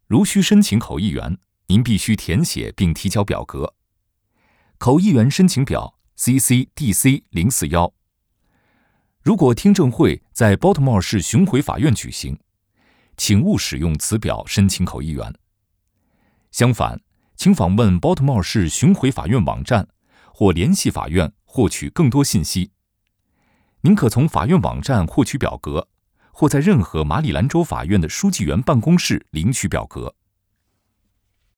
如需申请口译员，您必须填写并提交表格。口译员申请表 CC-DC-041。如果听证会在 Baltimore 市巡回法院举行，请勿使用此表申请口译员。相反，请访问 Baltimore 市巡回法院网站或联系法院获取更多信息。您可从法院网站获取表格，或在任何马里兰州法院的书记员办公室领取表格。